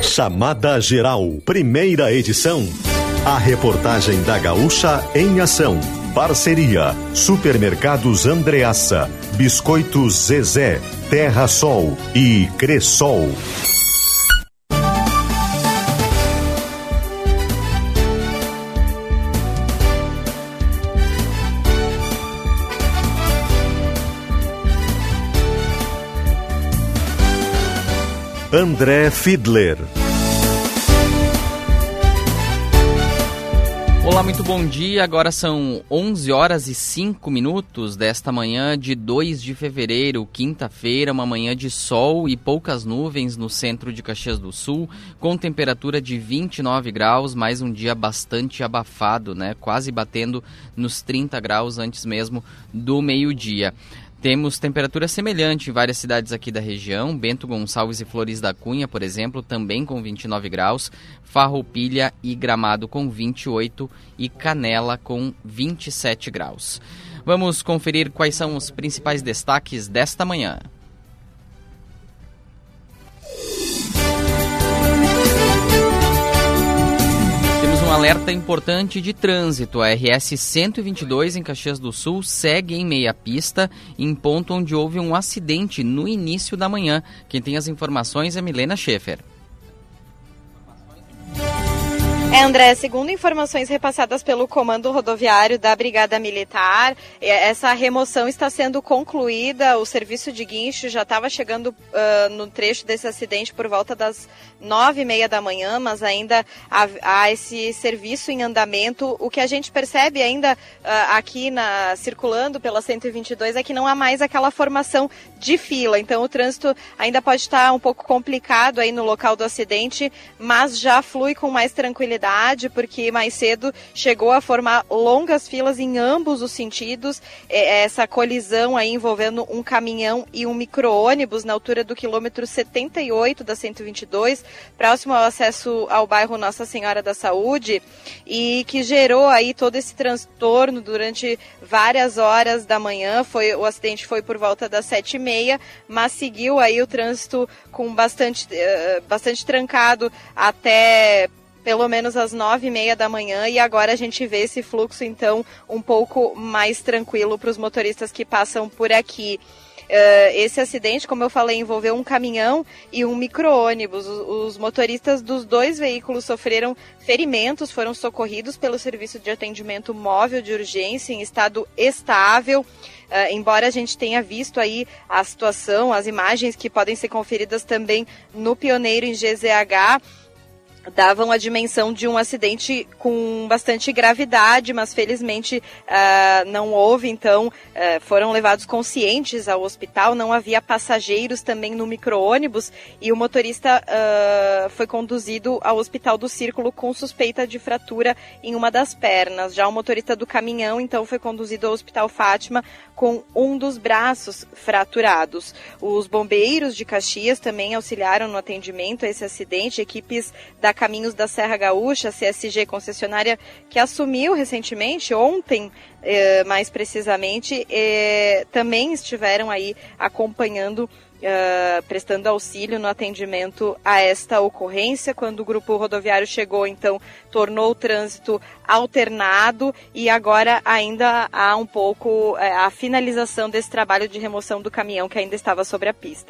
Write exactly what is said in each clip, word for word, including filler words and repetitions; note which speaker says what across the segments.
Speaker 1: Chamada Geral, primeira edição. A reportagem da Gaúcha em ação. Parceria, Supermercados Andreassa, Biscoitos Zezé, Terra Sol e Cressol. André Fiedler.
Speaker 2: Olá, muito bom dia. Agora são onze horas e cinco minutos desta manhã de dois de fevereiro, quinta-feira, uma manhã de sol e poucas nuvens no centro de Caxias do Sul, com temperatura de vinte e nove graus, mais um dia bastante abafado, né? Quase batendo nos trinta graus antes mesmo do meio-dia. Temos temperatura semelhante em várias cidades aqui da região. Bento Gonçalves e Flores da Cunha, por exemplo, também com vinte e nove graus. Farroupilha e Gramado com vinte e oito e Canela com vinte e sete graus. Vamos conferir quais são os principais destaques desta manhã. Um alerta importante de trânsito. A R S cento e vinte e dois em Caxias do Sul segue em meia pista, em ponto onde houve um acidente no início da manhã. Quem tem as informações é Milena Schaefer.
Speaker 3: É, André, segundo informações repassadas pelo Comando Rodoviário da Brigada Militar, essa remoção está sendo concluída, o serviço de guincho já estava chegando uh, no trecho desse acidente por volta das nove e meia da manhã, mas ainda há, há esse serviço em andamento. O que a gente percebe ainda uh, aqui na, circulando pela cento e vinte e dois é que não há mais aquela formação de fila, então o trânsito ainda pode estar um pouco complicado aí no local do acidente, mas já flui com mais tranquilidade, porque mais cedo chegou a formar longas filas em ambos os sentidos. Essa colisão aí envolvendo um caminhão e um micro-ônibus na altura do quilômetro setenta e oito da cento e vinte e dois, próximo ao acesso ao bairro Nossa Senhora da Saúde, e que gerou aí todo esse transtorno durante várias horas da manhã. Foi, o acidente foi por volta das sete e meia, mas seguiu aí o trânsito com bastante, bastante trancado até pelo menos às nove e meia da manhã, e agora a gente vê esse fluxo, então, um pouco mais tranquilo para os motoristas que passam por aqui. Uh, esse acidente, como eu falei, envolveu um caminhão e um micro-ônibus. Os, os motoristas dos dois veículos sofreram ferimentos, foram socorridos pelo Serviço de Atendimento Móvel de Urgência em estado estável. Uh, embora a gente tenha visto aí a situação, as imagens que podem ser conferidas também no Pioneiro em G Z H, davam a dimensão de um acidente com bastante gravidade, mas felizmente uh, não houve, então uh, foram levados conscientes ao hospital. Não havia passageiros também no micro-ônibus, e o motorista uh, foi conduzido ao Hospital do Círculo com suspeita de fratura em uma das pernas. Já o motorista do caminhão, então, foi conduzido ao Hospital Fátima com um dos braços fraturados. Os bombeiros de Caxias também auxiliaram no atendimento a esse acidente. Equipes da Caminhos da Serra Gaúcha, C S G, concessionária que assumiu recentemente, ontem eh, mais precisamente, eh, também estiveram aí acompanhando, eh, prestando auxílio no atendimento a esta ocorrência. Quando o grupo rodoviário chegou, então, tornou o trânsito alternado, e agora ainda há um pouco eh, a finalização desse trabalho de remoção do caminhão que ainda estava sobre a pista.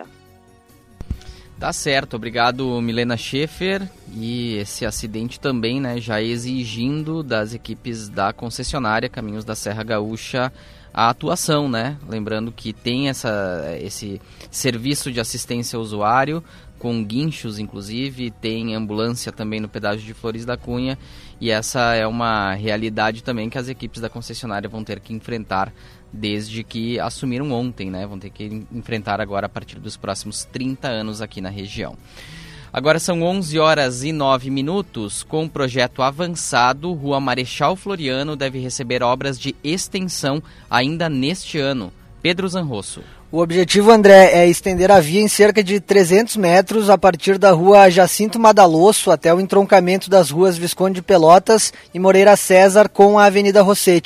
Speaker 2: Tá certo, obrigado Milena Schaefer. E esse acidente também, né, já exigindo das equipes da concessionária Caminhos da Serra Gaúcha a atuação, né? Lembrando que tem essa, esse serviço de assistência ao usuário, com guinchos inclusive, tem ambulância também no pedágio de Flores da Cunha, e essa é uma realidade também que as equipes da concessionária vão ter que enfrentar desde que assumiram ontem, né? Vão ter que enfrentar agora a partir dos próximos trinta anos aqui na região. Agora são onze horas e nove minutos. Com o projeto avançado, Rua Marechal Floriano deve receber obras de extensão ainda neste ano. Pedro Zanrosso.
Speaker 4: O objetivo, André, é estender a via em cerca de trezentos metros a partir da rua Jacinto Madalosso até o entroncamento das ruas Visconde de Pelotas e Moreira César com a Avenida Rossetti.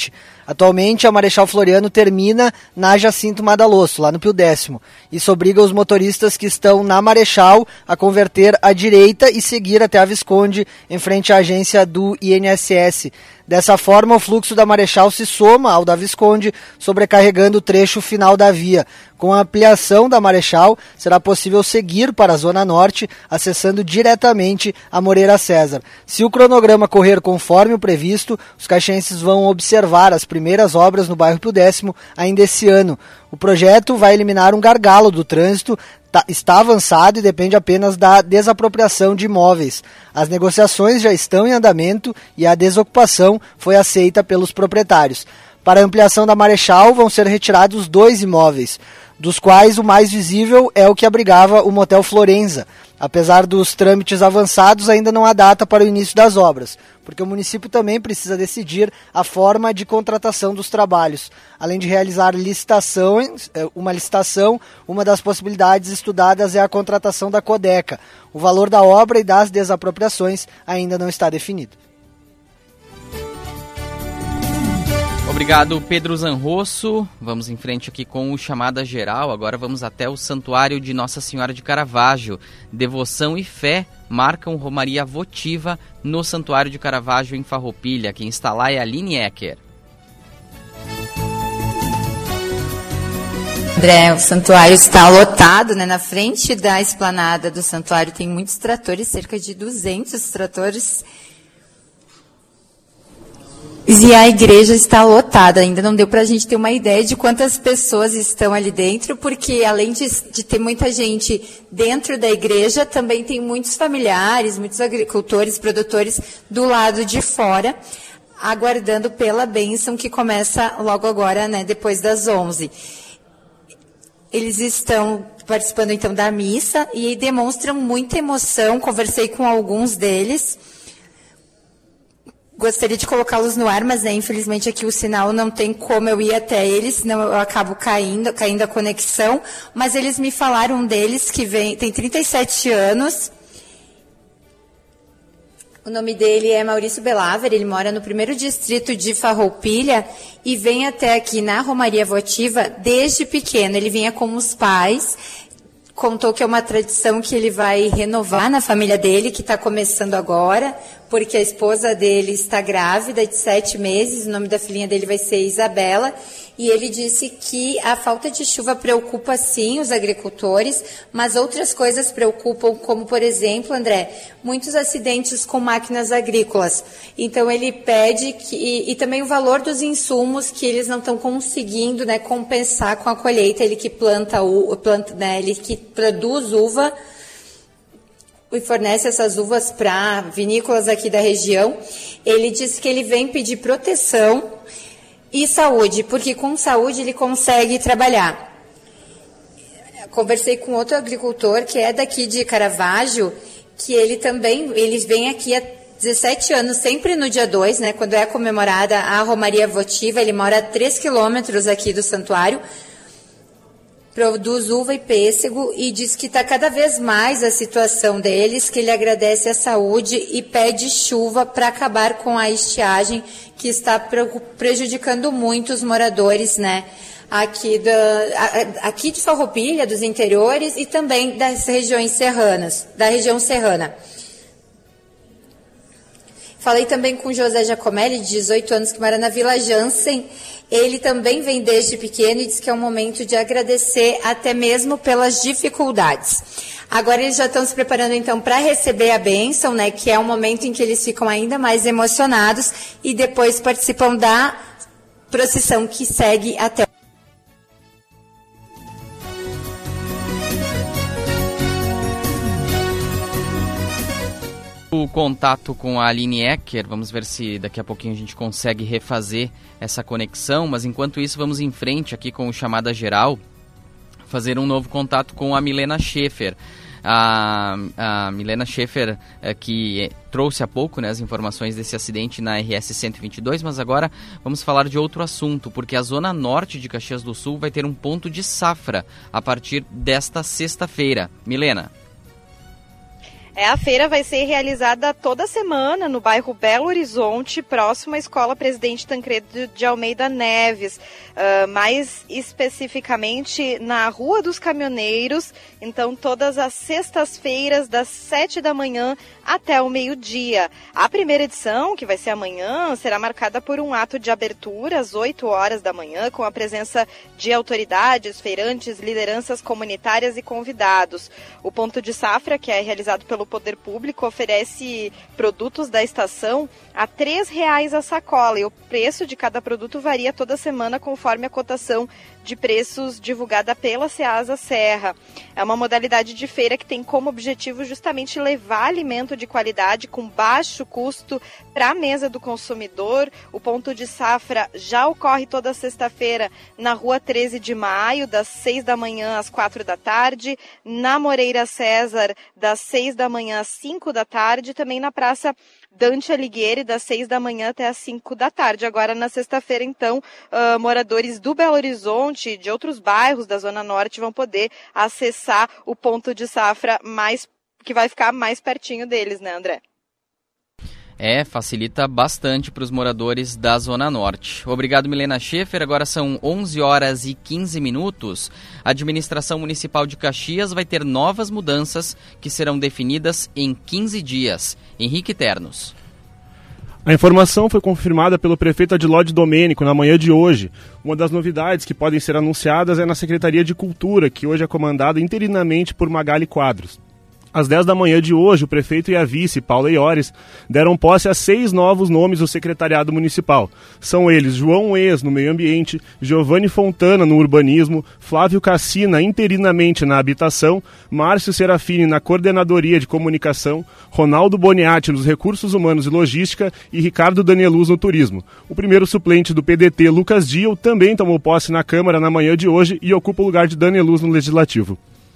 Speaker 4: Atualmente, a Marechal Floriano termina na Jacinto Madalosso, lá no Pio Décimo. Isso obriga os motoristas que estão na Marechal a converter à direita e seguir até a Visconde, em frente à agência do I N S S. Dessa forma, o fluxo da Marechal se soma ao da Visconde, sobrecarregando o trecho final da via. Com a ampliação da Marechal, será possível seguir para a Zona Norte, acessando diretamente a Moreira César. Se o cronograma correr conforme o previsto, os caxienses vão observar as primeiras obras no bairro Pio Décimo ainda esse ano. O projeto vai eliminar um gargalo do trânsito, tá, está avançado e depende apenas da desapropriação de imóveis. As negociações já estão em andamento e a desocupação foi aceita pelos proprietários. Para a ampliação da Marechal vão ser retirados dois imóveis, dos quais o mais visível é o que abrigava o Motel Florenza. Apesar dos trâmites avançados, ainda não há data para o início das obras, porque o município também precisa decidir a forma de contratação dos trabalhos. Além de realizar licitações, uma licitação, uma das possibilidades estudadas é a contratação da Codeca. O valor da obra e das desapropriações ainda não está definido.
Speaker 2: Obrigado, Pedro Zanrosso. Vamos em frente aqui com o Chamada Geral. Agora vamos até o Santuário de Nossa Senhora de Caravaggio. Devoção e fé marcam romaria votiva no Santuário de Caravaggio, em Farroupilha. Quem está lá é a Aline Ecker.
Speaker 5: André, o santuário está lotado, né? Na frente da esplanada do santuário tem muitos tratores, cerca de duzentos tratores. E a igreja está lotada, ainda não deu para a gente ter uma ideia de quantas pessoas estão ali dentro, porque além de, de ter muita gente dentro da igreja, também tem muitos familiares, muitos agricultores, produtores do lado de fora, aguardando pela bênção que começa logo agora, né, depois das onze. Eles estão participando então da missa e demonstram muita emoção, conversei com alguns deles. Gostaria de colocá-los no ar, mas né, infelizmente aqui o sinal não tem como eu ir até eles, senão eu acabo caindo, caindo a conexão. Mas eles me falaram, um deles que vem, tem trinta e sete anos. O nome dele é Maurício Belaver, ele mora no primeiro distrito de Farroupilha e vem até aqui na Romaria Votiva desde pequeno. Ele vinha com os pais. Contou que é uma tradição que ele vai renovar na família dele, que está começando agora, porque a esposa dele está grávida de sete meses, o nome da filhinha dele vai ser Isabela, e ele disse que a falta de chuva preocupa sim os agricultores, mas outras coisas preocupam, como por exemplo, André, muitos acidentes com máquinas agrícolas. Então ele pede que, e, e também o valor dos insumos que eles não estão conseguindo, né, compensar com a colheita. Ele que planta, o, planta né, ele que produz uva e fornece essas uvas para vinícolas aqui da região. Ele disse que ele vem pedir proteção e saúde, porque com saúde ele consegue trabalhar. Conversei com outro agricultor que é daqui de Caravaggio, que ele também, ele vem aqui há dezessete anos, sempre no dia dois, né, quando é comemorada a Romaria Votiva. Ele mora a três quilômetros aqui do santuário, produz uva e pêssego e diz que está cada vez mais a situação deles, que ele agradece a saúde e pede chuva para acabar com a estiagem que está prejudicando muito os moradores, né, aqui, da, aqui de Farroupilha, dos interiores e também das regiões serranas, da região serrana. Falei também com o José Giacomelli, de dezoito anos, que mora na Vila Jansen. Ele também vem desde pequeno e diz que é um momento de agradecer até mesmo pelas dificuldades. Agora eles já estão se preparando então para receber a bênção, né, que é um momento em que eles ficam ainda mais emocionados e depois participam da procissão que segue até
Speaker 2: o contato com a Aline Ecker. Vamos ver se daqui a pouquinho a gente consegue refazer essa conexão, mas enquanto isso vamos em frente aqui com o Chamada Geral, fazer um novo contato com a Milena Schaefer. A, a Milena Schaefer, é, que trouxe há pouco, né, as informações desse acidente na R S cento e vinte e dois, mas agora vamos falar de outro assunto, porque a zona norte de Caxias do Sul vai ter um ponto de safra a partir desta sexta-feira. Milena.
Speaker 3: É, a feira vai ser realizada toda semana no bairro Belo Horizonte, próximo à Escola Presidente Tancredo de Almeida Neves, uh, mais especificamente na Rua dos Caminhoneiros. Então, todas as sextas-feiras, das sete da manhã até o meio-dia. A primeira edição, que vai ser amanhã, será marcada por um ato de abertura às oito horas da manhã, com a presença de autoridades, feirantes, lideranças comunitárias e convidados. O Ponto de Safra, que é realizado pelo Poder Público, oferece produtos da estação a três reais a sacola, e o preço de cada produto varia toda semana conforme a cotação de preços divulgada pela Ceasa Serra. É uma modalidade de feira que tem como objetivo justamente levar alimento de qualidade com baixo custo para a mesa do consumidor. O Ponto de Safra já ocorre toda sexta-feira na Rua treze de maio, das seis da manhã às quatro da tarde, na Moreira César, das seis da manhã às cinco da tarde, também na Praça Dante Alighieri, das seis da manhã até às cinco da tarde. Agora, na sexta-feira, então, uh, moradores do Belo Horizonte e de outros bairros da Zona Norte vão poder acessar o Ponto de Safra mais, que vai ficar mais pertinho deles, né, André?
Speaker 2: É, facilita bastante para os moradores da Zona Norte. Obrigado, Milena Schaefer. Agora são onze horas e quinze minutos. A administração municipal de Caxias vai ter novas mudanças que serão definidas em quinze dias. Henrique Ternos.
Speaker 6: A informação foi confirmada pelo prefeito Adilode Domênico na manhã de hoje. Uma das novidades que podem ser anunciadas é na Secretaria de Cultura, que hoje é comandada interinamente por Magali Quadros. Às dez da manhã de hoje, o prefeito e a vice, Paula Iores, deram posse a seis novos nomes do secretariado municipal. São eles João Ex, no meio ambiente, Giovanni Fontana, no urbanismo, Flávio Cassina, interinamente na habitação, Márcio Serafini, na coordenadoria de comunicação, Ronaldo Boniatti, nos recursos humanos e logística e Ricardo Danieluz, no turismo. O primeiro suplente do P D T, Lucas Diel, também tomou posse na Câmara na manhã de hoje e ocupa o lugar de Danieluz no Legislativo.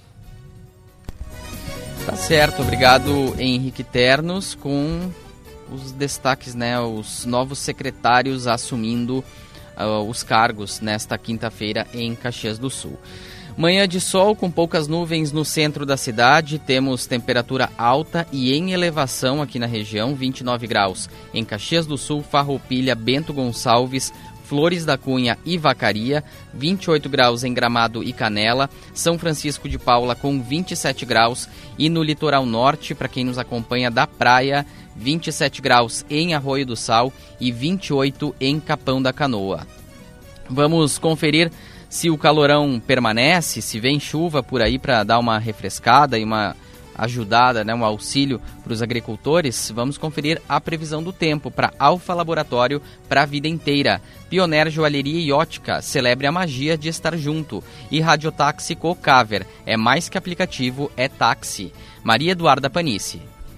Speaker 2: Tá certo, obrigado Henrique Ternos, com os destaques, né, os novos secretários assumindo uh, os cargos nesta quinta-feira em Caxias do Sul. Manhã de sol com poucas nuvens no centro da cidade, temos temperatura alta e em elevação aqui na região, vinte e nove graus em Caxias do Sul, Farroupilha, Bento Gonçalves, Flores da Cunha e Vacaria, vinte e oito graus em Gramado e Canela, São Francisco de Paula com vinte e sete graus e no litoral norte, para quem nos acompanha da praia, vinte e sete graus em Arroio do Sal e vinte e oito em Capão da Canoa. Vamos conferir se o calorão permanece, se vem chuva por aí para dar uma refrescada e uma ajudada, né, um auxílio para os agricultores. Vamos conferir a previsão do tempo para Alfa Laboratório para a vida inteira. Pioneer Joalheria e Ótica, celebre a magia de estar junto. E Radiotáxi Cocaver, é mais que aplicativo, é táxi. Maria Eduarda Panici.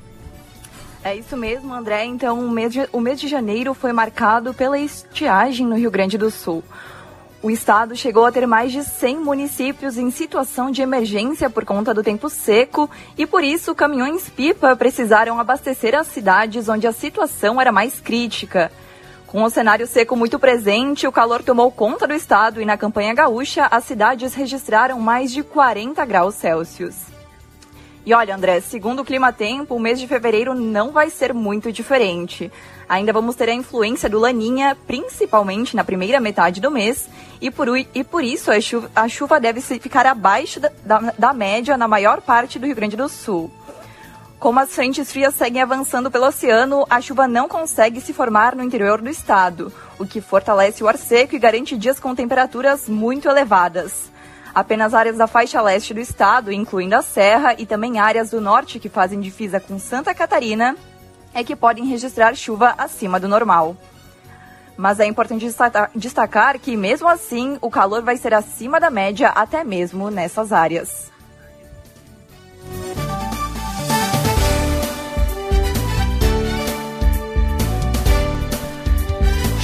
Speaker 7: É isso mesmo, André. Então, o mês de, o mês de janeiro foi marcado pela estiagem no Rio Grande do Sul. O estado chegou a ter mais de cem municípios em situação de emergência por conta do tempo seco e, por isso, caminhões-pipa precisaram abastecer as cidades onde a situação era mais crítica. Com o cenário seco muito presente, o calor tomou conta do estado e, na campanha gaúcha, as cidades registraram mais de quarenta graus Celsius. E olha, André, segundo o Climatempo, o mês de fevereiro não vai ser muito diferente. Ainda vamos ter a influência do Laninha, principalmente na primeira metade do mês, e por, e por isso a chuva, a chuva deve ficar abaixo da, da, da média na maior parte do Rio Grande do Sul. Como as frentes frias seguem avançando pelo oceano, a chuva não consegue se formar no interior do estado, o que fortalece o ar seco e garante dias com temperaturas muito elevadas. Apenas áreas da faixa leste do estado, incluindo a Serra, e também áreas do norte que fazem divisa com Santa Catarina, é que podem registrar chuva acima do normal. Mas é importante destacar que, mesmo assim, o calor vai ser acima da média até mesmo nessas áreas.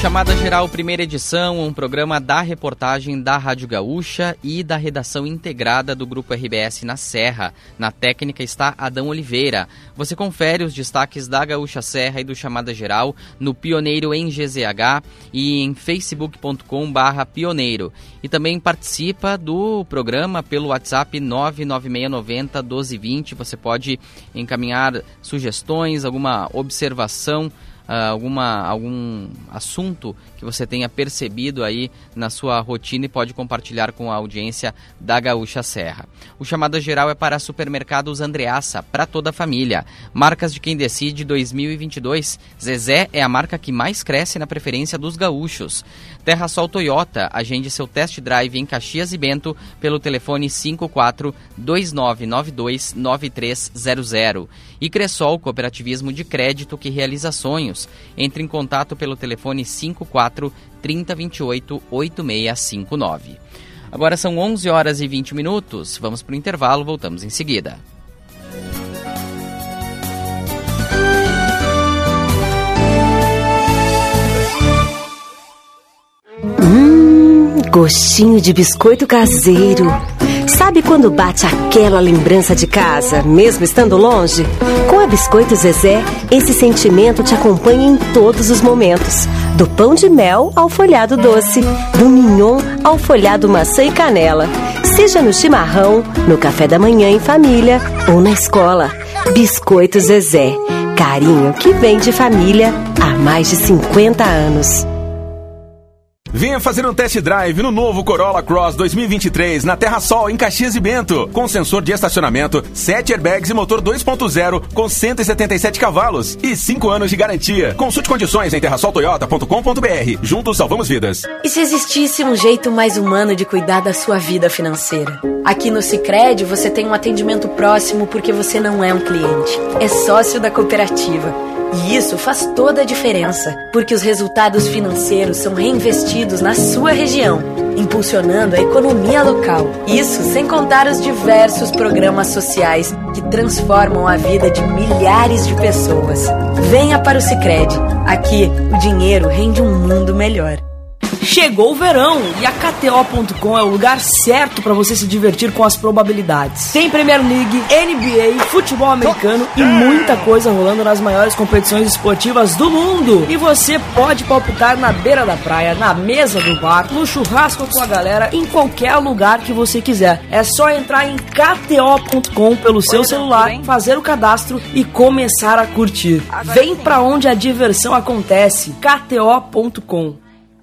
Speaker 2: Chamada Geral, primeira edição, um programa da reportagem da Rádio Gaúcha e da redação integrada do Grupo R B S na Serra. Na técnica está Adão Oliveira. Você confere os destaques da Gaúcha Serra e do Chamada Geral no Pioneiro em G Z H e em facebook ponto com barra pioneiro. E também participa do programa pelo WhatsApp nove nove seis nove zero um dois dois zero. Você pode encaminhar sugestões, alguma observação, Uh, alguma, algum assunto que você tenha percebido aí na sua rotina e pode compartilhar com a audiência da Gaúcha Serra. O Chamada Geral é para Supermercados Andreassa, para toda a família. Marcas de quem decide dois mil e vinte e dois. Zezé é a marca que mais cresce na preferência dos gaúchos. Terrasol Toyota, agende seu test drive em Caxias e Bento pelo telefone cinco quatro dois nove nove dois nove três zero zero. E Cressol, cooperativismo de crédito que realiza sonhos. Entre em contato pelo telefone cinco quatro três zero dois oito oito seis cinco nove. Agora são onze horas e vinte minutos. Vamos para o intervalo, voltamos em seguida.
Speaker 8: Hum, gostinho de biscoito caseiro. Sabe quando bate aquela lembrança de casa, mesmo estando longe? Com a Biscoito Zezé, esse sentimento te acompanha em todos os momentos. Do pão de mel ao folhado doce, do mignon ao folhado maçã e canela. Seja no chimarrão, no café da manhã em família ou na escola. Biscoito Zezé, carinho que vem de família há mais de cinquenta anos.
Speaker 9: Venha fazer um test drive no novo Corolla Cross dois mil e vinte e três na Terrasol, em Caxias e Bento. Com sensor de estacionamento, sete airbags e motor dois ponto zero com cento e setenta e sete cavalos e cinco anos de garantia. Consulte condições em terrasol toyota ponto com ponto b r. Juntos salvamos vidas.
Speaker 10: E se existisse um jeito mais humano de cuidar da sua vida financeira? Aqui no Sicredi você tem um atendimento próximo porque você não é um cliente, é sócio da cooperativa. E isso faz toda a diferença, porque os resultados financeiros são reinvestidos na sua região, impulsionando a economia local. Isso sem contar os diversos programas sociais que transformam a vida de milhares de pessoas. Venha para o Sicredi. Aqui, o dinheiro rende um mundo melhor.
Speaker 11: Chegou o verão e a K T O ponto com é o lugar certo para você se divertir com as probabilidades. Tem Premier League, N B A, futebol americano e muita coisa rolando nas maiores competições esportivas do mundo. E você pode palpitar na beira da praia, na mesa do bar, no churrasco com a galera, em qualquer lugar que você quiser. É só entrar em K T O ponto com pelo seu celular, fazer o cadastro e começar a curtir. Vem pra onde a diversão acontece. K T O ponto com.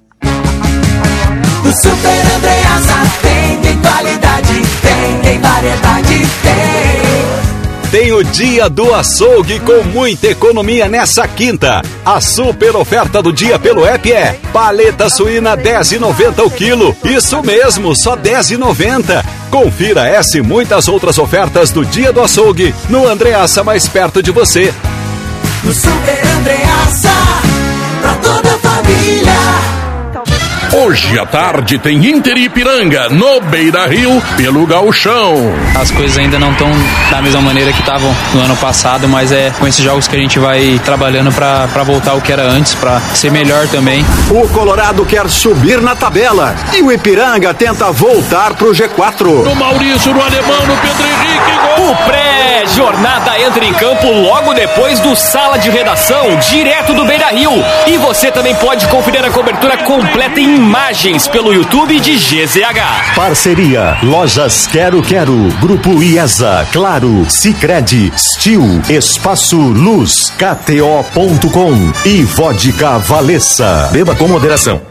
Speaker 12: O Super Andreassa tem, tem qualidade, tem, tem variedade, tem.
Speaker 13: Tem o dia do açougue com muita economia nessa quinta. A super oferta do dia pelo app é paleta suína dez reais e noventa centavos o quilo. Isso mesmo, só dez reais e noventa centavos. Confira essa e muitas outras ofertas do dia do açougue no Andreassa mais perto de você.
Speaker 12: No Super Andreassa, pra toda a família.
Speaker 14: Hoje à tarde tem Inter e Ipiranga no Beira-Rio pelo Gauchão.
Speaker 15: As coisas ainda não estão da mesma maneira que estavam no ano passado, mas é com esses jogos que a gente vai trabalhando para voltar ao que era antes, para ser melhor também.
Speaker 16: O Colorado quer subir na tabela e o Ipiranga tenta voltar pro G quatro.
Speaker 14: No Maurício, no Alemão, no Pedro Henrique, gol!
Speaker 17: O pré-jornada entra em campo logo depois do Sala de Redação, direto do Beira-Rio. E você também pode conferir a cobertura completa em imagens pelo YouTube de G Z H.
Speaker 1: Parceria Lojas Quero Quero, Grupo IESA, Claro, Sicredi, Stil, Espaço Luz, K T O ponto com e Vodka Valessa. Beba com moderação.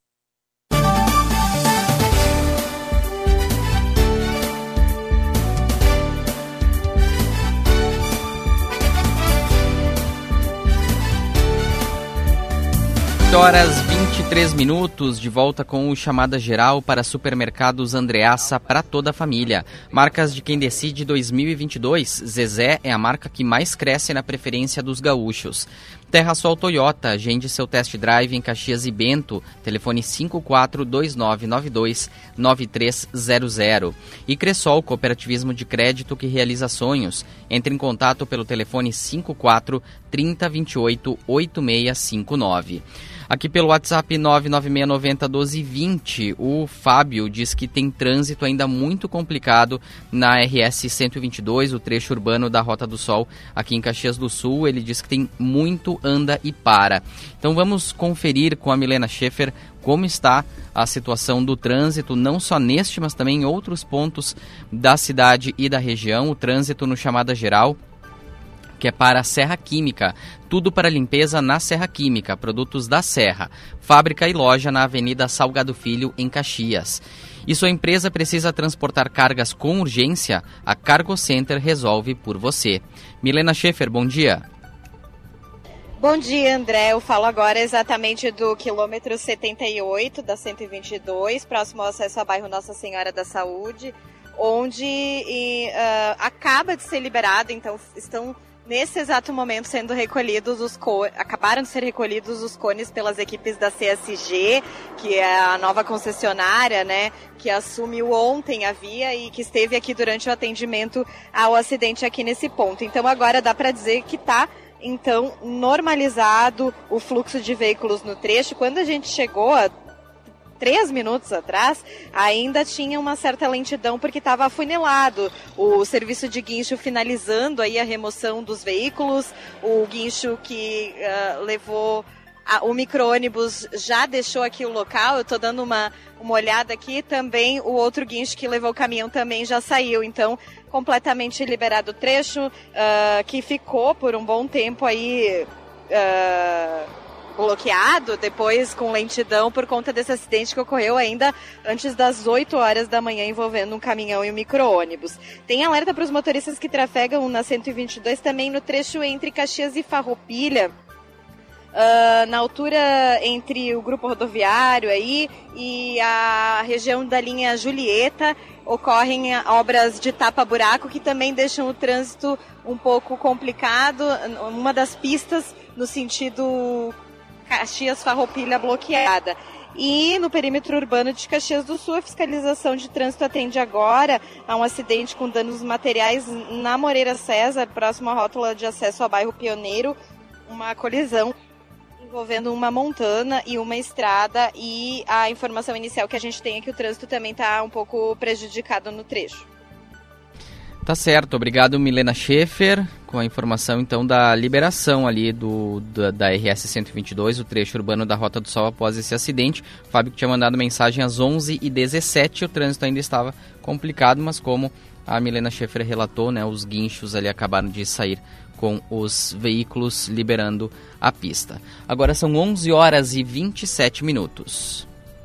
Speaker 2: Horas vinte e três minutos, de volta com o Chamada Geral para Supermercados Andreassa para toda a família. Marcas de quem decide dois mil e vinte e dois. Zezé é a marca que mais cresce na preferência dos gaúchos. Terrasol Toyota, agende seu test drive em Caxias e Bento, telefone cinco quatro dois nove nove dois nove três zero zero. E Cressol, cooperativismo de crédito que realiza sonhos. Entre em contato pelo telefone cinco quatro três zero dois oito oito seis cinco nove. Aqui pelo WhatsApp nove nove seis nove zero um dois dois zero, o Fábio diz que tem trânsito ainda muito complicado na R S cento e vinte e dois, o trecho urbano da Rota do Sol, aqui em Caxias do Sul. Ele diz que tem muito anda e para. Então vamos conferir com a Milena Schaefer como está a situação do trânsito, não só neste, mas também em outros pontos da cidade e da região. O trânsito no Chamada Geral, que é para a Serra Química. Tudo para limpeza na Serra Química, produtos da Serra. Fábrica e loja na Avenida Salgado Filho, em Caxias. E sua empresa precisa transportar cargas com urgência? A Cargo Center resolve por você. Milena Schaefer, bom dia.
Speaker 3: Bom dia, André. Eu falo agora exatamente do quilômetro setenta e oito da cento e vinte e dois, próximo ao acesso ao bairro Nossa Senhora da Saúde, onde e, uh, acaba de ser liberado, então estão nesse exato momento sendo recolhidos os cones, acabaram de ser recolhidos os cones pelas equipes da C S G, que é a nova concessionária, né, que assumiu ontem a via e que esteve aqui durante o atendimento ao acidente aqui nesse ponto. Então agora dá para dizer que está então normalizado o fluxo de veículos no trecho. Quando a gente chegou a três minutos atrás, ainda tinha uma certa lentidão porque estava afunilado o serviço de guincho finalizando aí a remoção dos veículos, o guincho que uh, levou a, o micro-ônibus já deixou aqui o local. Eu estou dando uma, uma olhada aqui, também o outro guincho que levou o caminhão também já saiu, então completamente liberado o trecho, uh, que ficou por um bom tempo aí uh, bloqueado, depois com lentidão por conta desse acidente que ocorreu ainda antes das oito horas da manhã envolvendo um caminhão e um micro-ônibus. Tem alerta para os motoristas que trafegam na cento e vinte e dois também no trecho entre Caxias e Farroupilha, uh, na altura entre o grupo rodoviário aí e a região da linha Julieta. Ocorrem obras de tapa-buraco que também deixam o trânsito um pouco complicado. Uma das pistas no sentido Caxias-Farroupilha bloqueada. E no perímetro urbano de Caxias do Sul, a fiscalização de trânsito atende agora a um acidente com danos materiais na Moreira César, próximo à rótula de acesso ao bairro Pioneiro, uma colisão envolvendo uma montana e uma estrada, e a informação inicial que a gente tem é que o trânsito também está um pouco prejudicado no trecho.
Speaker 2: Tá certo, obrigado Milena Schaefer, com a informação então da liberação ali do, da, da R S cento e vinte e dois, o trecho urbano da Rota do Sol após esse acidente. O Fábio tinha mandado mensagem às onze e dezessete, o trânsito ainda estava complicado, mas como a Milena Schaefer relatou, né, os guinchos ali acabaram de sair com os veículos liberando a pista. Agora são onze horas e vinte e sete minutos.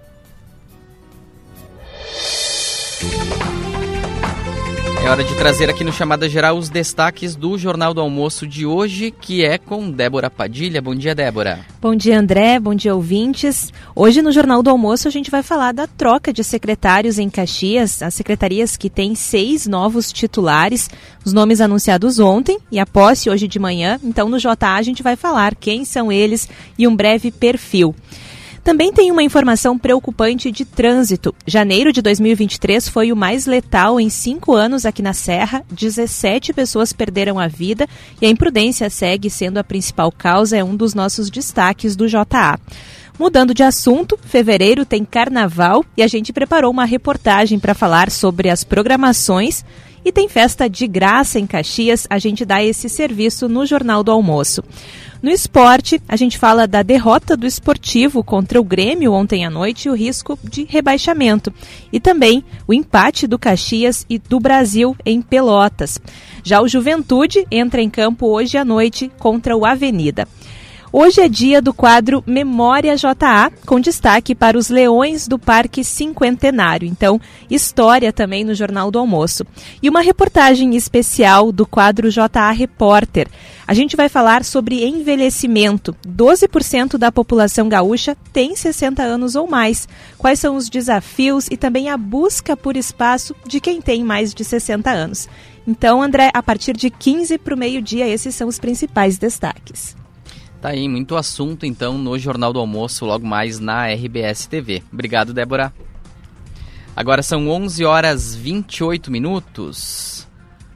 Speaker 2: É hora de trazer aqui no Chamada Geral os destaques do Jornal do Almoço de hoje, que é com Débora Padilha. Bom dia, Débora.
Speaker 18: Bom dia, André. Bom dia, ouvintes. Hoje no Jornal do Almoço a gente vai falar da troca de secretários em Caxias, as secretarias que têm seis novos titulares, os nomes anunciados ontem e a posse hoje de manhã. Então no J A a gente vai falar quem são eles e um breve perfil. Também tem uma informação preocupante de trânsito. Janeiro de dois mil e vinte e três foi o mais letal em cinco anos aqui na Serra. dezessete pessoas perderam a vida e a imprudência segue sendo a principal causa, é um dos nossos destaques do J A. Mudando de assunto, fevereiro tem carnaval e a gente preparou uma reportagem para falar sobre as programações. E tem festa de graça em Caxias, a gente dá esse serviço no Jornal do Almoço. No esporte, a gente fala da derrota do Esportivo contra o Grêmio ontem à noite e o risco de rebaixamento. E também o empate do Caxias e do Brasil em Pelotas. Já o Juventude entra em campo hoje à noite contra o Avenida. Hoje é dia do quadro Memória J A, com destaque para os Leões do Parque Cinquentenário. Então, história também no Jornal do Almoço. E uma reportagem especial do quadro J A Repórter. A gente vai falar sobre envelhecimento. doze por cento da população gaúcha tem sessenta anos ou mais. Quais são os desafios e também a busca por espaço de quem tem mais de sessenta anos. Então, André, a partir de quinze para o meio-dia, esses são os principais destaques.
Speaker 2: Tá aí, muito assunto então no Jornal do Almoço, logo mais na R B S T V. Obrigado, Débora. Agora são onze horas e vinte e oito minutos.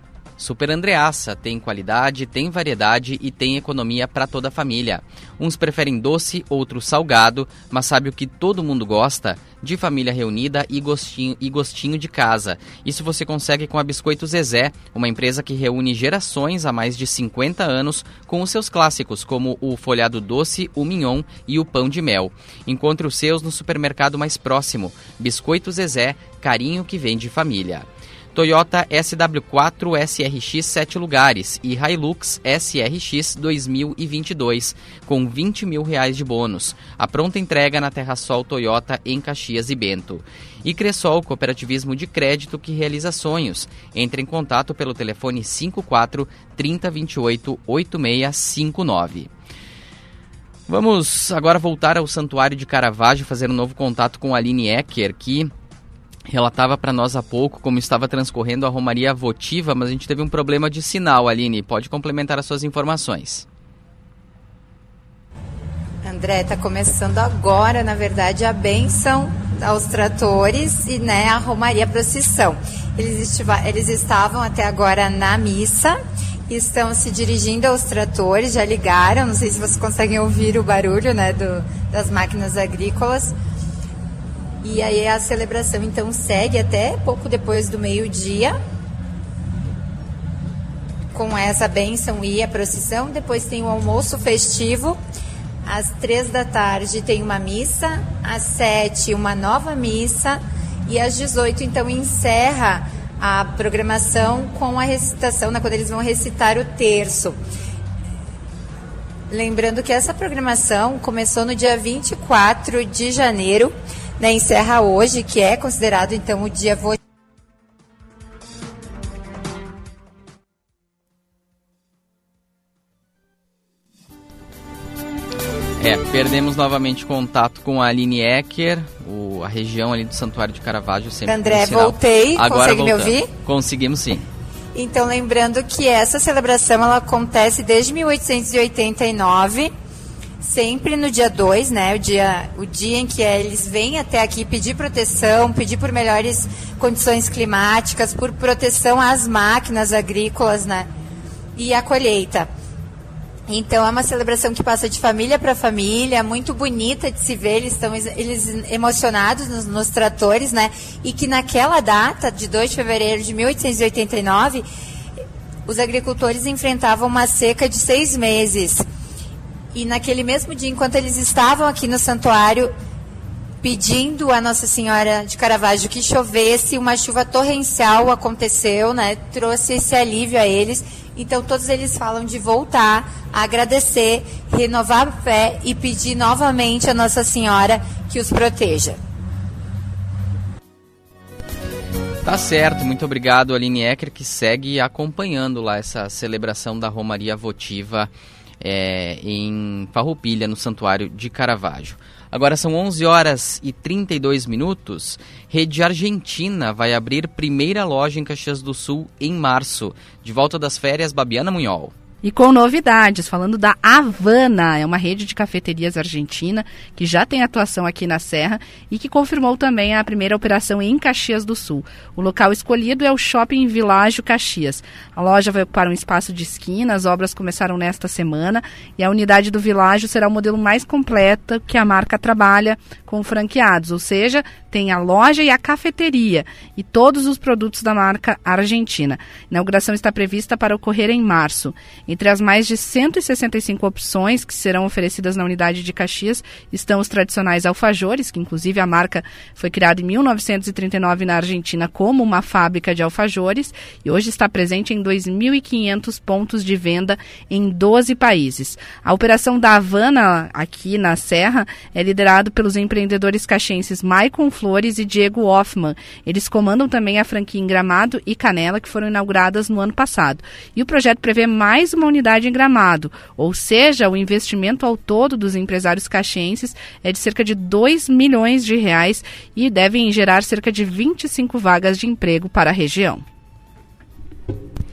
Speaker 2: Super Andreassa tem qualidade, tem variedade e tem economia para toda a família. Uns preferem doce, outros salgado, mas sabe o que todo mundo gosta? De família reunida e gostinho, e gostinho de casa. Isso você consegue com a Biscoito Zezé, uma empresa que reúne gerações há mais de cinquenta anos com os seus clássicos, como o folhado doce, o mignon e o pão de mel. Encontre os seus no supermercado mais próximo. Biscoito Zezé, carinho que vem de família. Toyota S W quatro S R X sete lugares e Hilux S R X dois mil e vinte e dois, com vinte mil reais de bônus. A pronta entrega na Terrasol Toyota em Caxias e Bento. E Cressol, cooperativismo de crédito que realiza sonhos. Entre em contato pelo telefone cinco quatro, trinta, vinte e oito, oitenta e seis cinquenta e nove. Vamos agora voltar ao Santuário de Caravaggio, fazer um novo contato com a Aline Ecker, que relatava para nós há pouco como estava transcorrendo a Romaria Votiva, mas a gente teve um problema de sinal, Aline. Pode complementar as suas informações.
Speaker 5: André, está começando agora, na verdade, a bênção aos tratores e né, a Romaria Procissão. Eles, estiva, eles estavam até agora na missa, estão se dirigindo aos tratores, já ligaram, não sei se vocês conseguem ouvir o barulho né, do, das máquinas agrícolas. E aí a celebração então segue até pouco depois do meio-dia, com essa bênção e a procissão. Depois tem o almoço festivo, às três da tarde tem uma missa, às sete uma nova missa e às dezoito então encerra a programação com a recitação, né, quando eles vão recitar o terço. Lembrando que essa programação começou no dia vinte e quatro de janeiro, né, encerra hoje, que é considerado então o dia votivo.
Speaker 2: É, perdemos novamente contato com a Aline Ecker, o, a região ali do Santuário de Caravaggio sempre.
Speaker 5: André, voltei,
Speaker 2: Agora
Speaker 5: consegue
Speaker 2: voltando.
Speaker 5: me ouvir?
Speaker 2: Conseguimos sim.
Speaker 5: Então, lembrando que essa celebração ela acontece desde mil oitocentos e oitenta e nove, sempre no dia dois, né, o dia, o dia em que eles vêm até aqui pedir proteção, pedir por melhores condições climáticas, por proteção às máquinas agrícolas, né, e a colheita. Então é uma celebração que passa de família para família, muito bonita de se ver, eles estão eles emocionados nos, nos tratores, né, e que naquela data, de dois de fevereiro de mil oitocentos e oitenta e nove, os agricultores enfrentavam uma seca de seis meses. E naquele mesmo dia, enquanto eles estavam aqui no santuário, pedindo a Nossa Senhora de Caravaggio que chovesse, uma chuva torrencial aconteceu, né? Trouxe esse alívio a eles. Então, todos eles falam de voltar, agradecer, renovar a fé e pedir novamente a Nossa Senhora que os proteja.
Speaker 2: Tá certo, muito obrigado, Aline Ecker, que segue acompanhando lá essa celebração da Romaria Votiva É, em Farroupilha, no Santuário de Caravaggio. Agora são onze horas e trinta e dois minutos. Rede Argentina vai abrir primeira loja em Caxias do Sul em março. De volta das férias, Babiana Munhol.
Speaker 19: E com novidades, falando da Havana, é uma rede de cafeterias argentina que já tem atuação aqui na Serra e que confirmou também a primeira operação em Caxias do Sul. O local escolhido é o Shopping Világio Caxias. A loja vai ocupar um espaço de esquina, as obras começaram nesta semana e a unidade do Világio será o modelo mais completo que a marca trabalha com franqueados, ou seja, tem a loja e a cafeteria e todos os produtos da marca argentina. A inauguração está prevista para ocorrer em março. Entre as mais de cento e sessenta e cinco opções que serão oferecidas na unidade de Caxias estão os tradicionais alfajores, que inclusive a marca foi criada em mil novecentos e trinta e nove na Argentina como uma fábrica de alfajores e hoje está presente em dois mil e quinhentos pontos de venda em doze países. A operação da Havana, aqui na Serra, é liderada pelos empreendedores caxienses Maicon Flores e Diego Hoffman. Eles comandam também a franquia em Gramado e Canela, que foram inauguradas no ano passado. E o projeto prevê mais uma unidade em Gramado, ou seja, o investimento ao todo dos empresários caxienses é de cerca de dois milhões de reais e devem gerar cerca de vinte e cinco vagas de emprego para a região.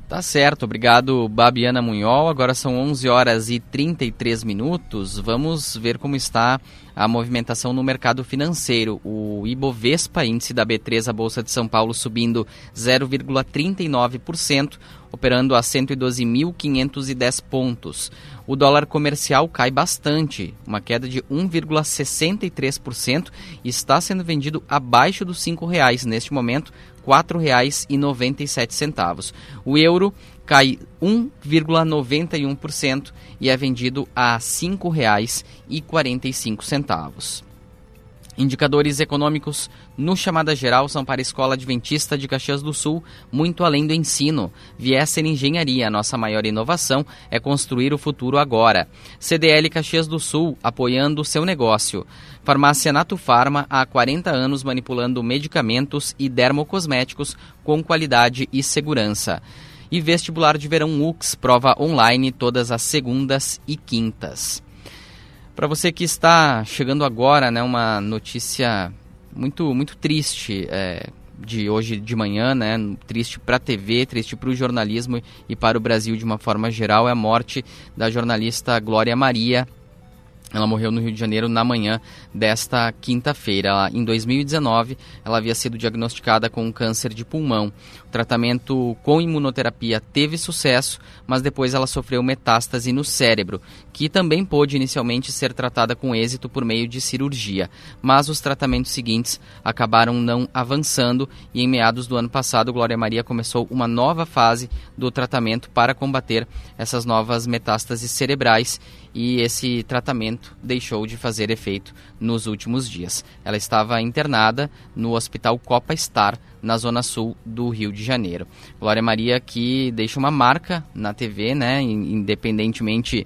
Speaker 2: Tá certo, obrigado Babiana Munhol. Agora são onze horas e trinta e três minutos. Vamos ver como está a movimentação no mercado financeiro. O Ibovespa, índice da B três, a Bolsa de São Paulo, subindo zero vírgula trinta e nove por cento, operando a cento e doze mil quinhentos e dez pontos. O dólar comercial cai bastante, uma queda de um vírgula sessenta e três por cento, e está sendo vendido abaixo dos cinco reais neste momento, quatro reais e noventa e sete centavos. O euro cai um vírgula noventa e um por cento e é vendido a cinco reais e quarenta e cinco centavos. Indicadores econômicos no Chamada Geral são para a Escola Adventista de Caxias do Sul, muito além do ensino. Viesser Engenharia, nossa maior inovação é construir o futuro agora. C D L Caxias do Sul, apoiando o seu negócio. Farmácia Nato Farma, há quarenta anos manipulando medicamentos e dermocosméticos com qualidade e segurança. E Vestibular de Verão U X, prova online todas as segundas e quintas. Para você que está chegando agora, né, uma notícia muito, muito triste é, de hoje de manhã, né, triste para a T V, triste para o jornalismo e para o Brasil de uma forma geral, é a morte da jornalista Glória Maria. Ela morreu no Rio de Janeiro na manhã desta quinta-feira. Em dois mil e dezenove, ela havia sido diagnosticada com um câncer de pulmão. O tratamento com imunoterapia teve sucesso, mas depois ela sofreu metástase no cérebro, que também pôde inicialmente ser tratada com êxito por meio de cirurgia. Mas os tratamentos seguintes acabaram não avançando e em meados do ano passado, Glória Maria começou uma nova fase do tratamento para combater essas novas metástases cerebrais. E esse tratamento deixou de fazer efeito nos últimos dias. Ela estava internada no Hospital Copa Star, na Zona Sul do Rio de Janeiro. Glória Maria, que deixa uma marca na T V, né, independentemente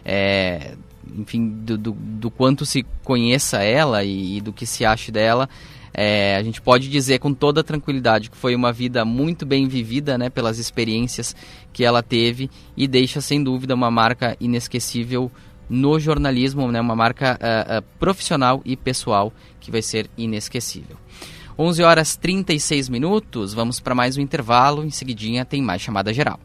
Speaker 2: é, enfim, do, do, do quanto se conheça ela e, e do que se ache dela. É, a gente pode dizer com toda tranquilidade que foi uma vida muito bem vivida, né, pelas experiências que ela teve, e deixa sem dúvida uma marca inesquecível no jornalismo, né, uma marca uh, uh, profissional e pessoal que vai ser inesquecível. onze horas e trinta e seis minutos, vamos para mais um intervalo, em seguidinha tem mais Chamada Geral.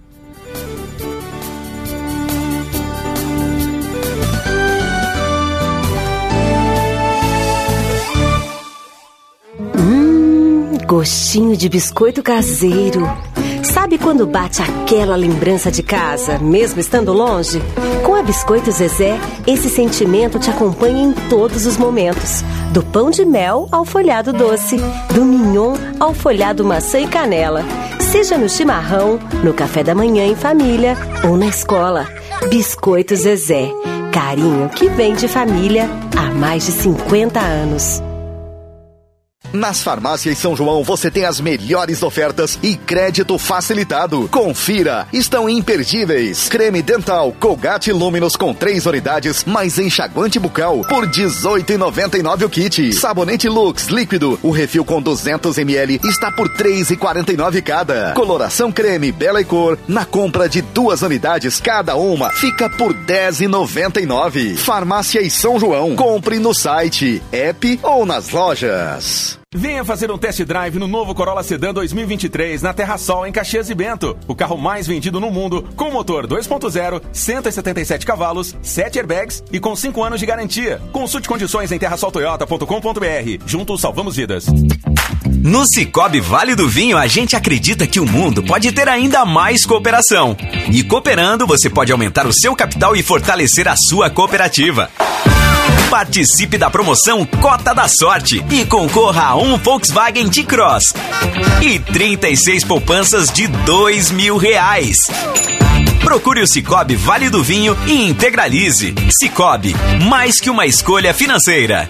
Speaker 8: Gostinho de biscoito caseiro. Sabe quando bate aquela lembrança de casa, mesmo estando longe? Com a Biscoito Zezé, esse sentimento te acompanha em todos os momentos. Do pão de mel ao folhado doce, do mignon ao folhado maçã e canela. Seja no chimarrão, no café da manhã em família ou na escola. Biscoito Zezé, carinho que vem de família há mais de cinquenta anos.
Speaker 1: Nas farmácias São João você tem as melhores ofertas e crédito facilitado. Confira, estão imperdíveis. Creme dental Colgate Luminous com três unidades, mais enxaguante bucal por dezoito reais e noventa e nove centavos o kit. Sabonete Lux líquido, o refil com duzentos mililitros está por três reais e quarenta e nove centavos cada. Coloração creme Bela e Cor, na compra de duas unidades cada uma, fica por dez reais e noventa e nove centavos. Farmácias São João, compre no site, app ou nas lojas.
Speaker 9: Venha fazer um test drive no novo Corolla Sedan dois mil e vinte e três na Terra Sol, em Caxias e Bento. O carro mais vendido no mundo, com motor dois ponto zero, cento e setenta e sete cavalos, sete airbags e com cinco anos de garantia. Consulte condições em terra sol toyota ponto com ponto b r. Juntos salvamos vidas.
Speaker 20: No Cicobi Vale do Vinho, a gente acredita que o mundo pode ter ainda mais cooperação. E cooperando, você pode aumentar o seu capital e fortalecer a sua cooperativa. Participe da promoção Cota da Sorte e concorra a um Volkswagen T-Cross e trinta e seis poupanças de dois mil reais. Procure o Cicobi Vale do Vinho e integralize. Cicobi, mais que uma escolha financeira.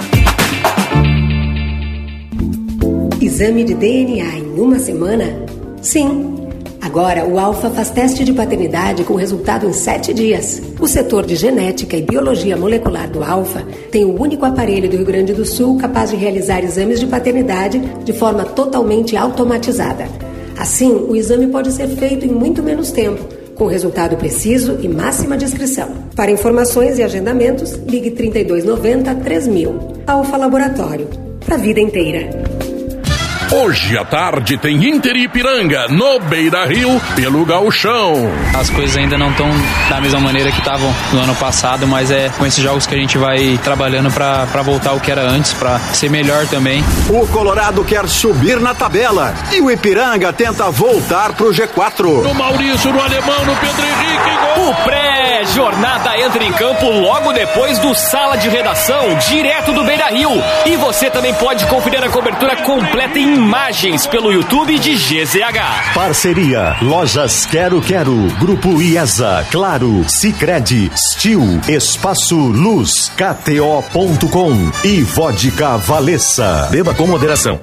Speaker 21: Exame de D N A em uma semana? Sim. Agora, o Alfa faz teste de paternidade com resultado em sete dias. O setor de genética e biologia molecular do Alfa tem o único aparelho do Rio Grande do Sul capaz de realizar exames de paternidade de forma totalmente automatizada. Assim, o exame pode ser feito em muito menos tempo, com resultado preciso e máxima discrição. Para informações e agendamentos, ligue trinta e dois noventa, três mil. Alfa Laboratório. Para a vida inteira.
Speaker 14: Hoje à tarde tem Inter e Ipiranga no Beira-Rio pelo Gauchão.
Speaker 15: As coisas ainda não estão da mesma maneira que estavam no ano passado, mas é com esses jogos que a gente vai trabalhando para voltar ao que era antes, para ser melhor também.
Speaker 16: O Colorado quer subir na tabela e o Ipiranga tenta voltar pro G quatro.
Speaker 14: No Maurício, no Alemão, no Pedro Henrique, gol!
Speaker 17: O pré-jornada entra em campo logo depois do Sala de Redação, direto do Beira-Rio. E você também pode conferir a cobertura completa em imagens pelo YouTube de G Z H.
Speaker 1: Parceria Lojas Quero Quero, Grupo IESA, Claro, Sicredi, Stil, Espaço Luz, K T O ponto com e Vodka Valessa. Beba com moderação.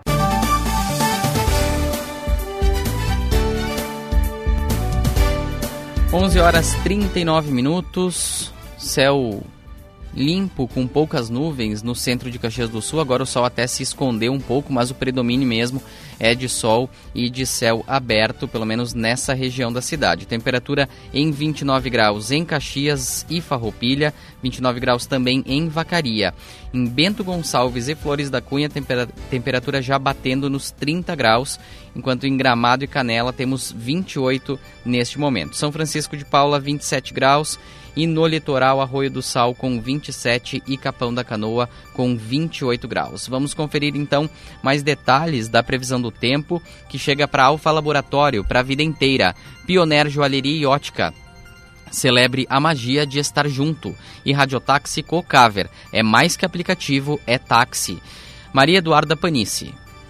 Speaker 2: onze horas e trinta e nove minutos, céu limpo com poucas nuvens no centro de Caxias do Sul. Agora o sol até se escondeu um pouco, mas o predomínio mesmo é de sol e de céu aberto, pelo menos nessa região da cidade. Temperatura em vinte e nove graus em Caxias e Farroupilha, vinte e nove graus também em Vacaria. Em Bento Gonçalves e Flores da Cunha, tempera- temperatura já batendo nos trinta graus, enquanto em Gramado e Canela temos vinte e oito neste momento. São Francisco de Paula, vinte e sete graus, e no litoral Arroio do Sal com vinte e sete e Capão da Canoa com vinte e oito graus. Vamos conferir então mais detalhes da previsão do tempo que chega para Alfa Laboratório, para a vida inteira. Pioneer Joalheria e Ótica. Celebre a magia de estar junto. E Radiotáxi Cocaver. É mais que aplicativo, é táxi. Maria Eduarda Panici.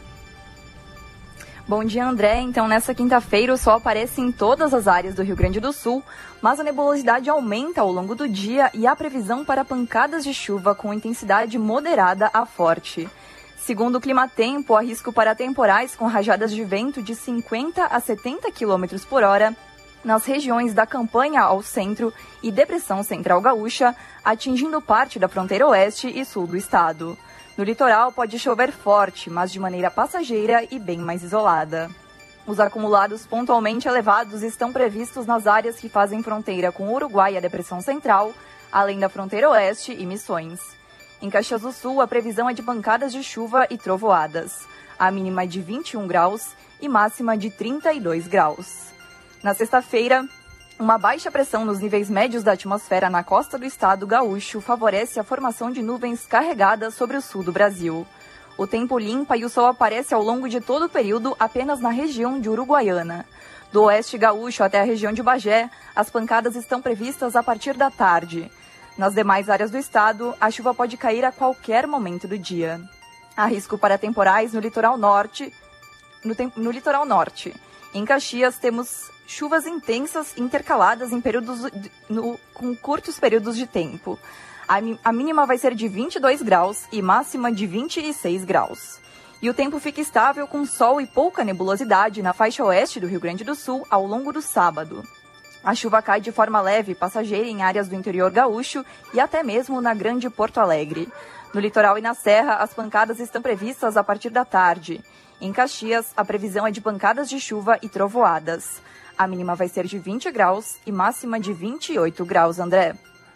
Speaker 7: Bom dia, André. Então, nessa quinta-feira, o sol aparece em todas as áreas do Rio Grande do Sul, mas a nebulosidade aumenta ao longo do dia e há previsão para pancadas de chuva com intensidade moderada a forte. Segundo o Climatempo, há risco para temporais com rajadas de vento de cinquenta a setenta quilômetros por hora nas regiões da Campanha ao centro e Depressão Central Gaúcha, atingindo parte da fronteira oeste e sul do estado. No litoral pode chover forte, mas de maneira passageira e bem mais isolada. Os acumulados pontualmente elevados estão previstos nas áreas que fazem fronteira com o Uruguai e a Depressão Central, além da fronteira oeste e Missões. Em Caxias do Sul, a previsão é de pancadas de chuva e trovoadas. A mínima é de vinte e um graus e máxima de trinta e dois graus. Na sexta-feira, uma baixa pressão nos níveis médios da atmosfera na costa do estado gaúcho favorece a formação de nuvens carregadas sobre o sul do Brasil. O tempo limpa e o sol aparece ao longo de todo o período apenas na região de Uruguaiana. Do oeste gaúcho até a região de Bagé, as pancadas estão previstas a partir da tarde. Nas demais áreas do estado, a chuva pode cair a qualquer momento do dia. Há risco para temporais no litoral norte. No, tem, no litoral norte. Em Caxias, temos chuvas intensas intercaladas em períodos no, com curtos períodos de tempo. A, a mínima vai ser de vinte e dois graus e máxima de vinte e seis graus. E o tempo fica estável com sol e pouca nebulosidade na faixa oeste do Rio Grande do Sul ao longo do sábado. A chuva cai de forma leve e passageira em áreas do interior gaúcho e até mesmo na Grande Porto Alegre. No litoral e na serra, as pancadas estão previstas a partir da tarde. Em Caxias, a previsão é de pancadas de chuva e trovoadas. A mínima vai ser de vinte graus e máxima de vinte e oito graus, André.